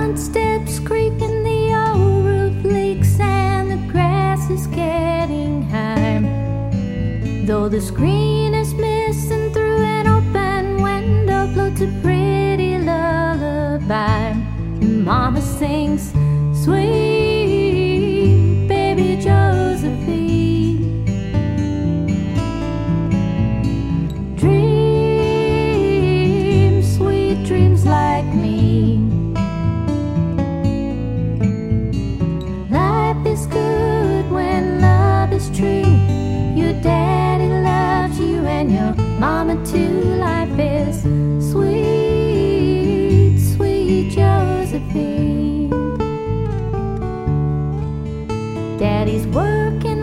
Footsteps creaking, the old roof leaks, and the grass is getting high. Though the screen is missing, through an open window floats a pretty lullaby. And Mama sings, "Sweet baby Josephine, dream sweet dreams like me. Life is good when love is true. Your daddy loves you and your mama too. Life is sweet, sweet Josephine." Daddy's working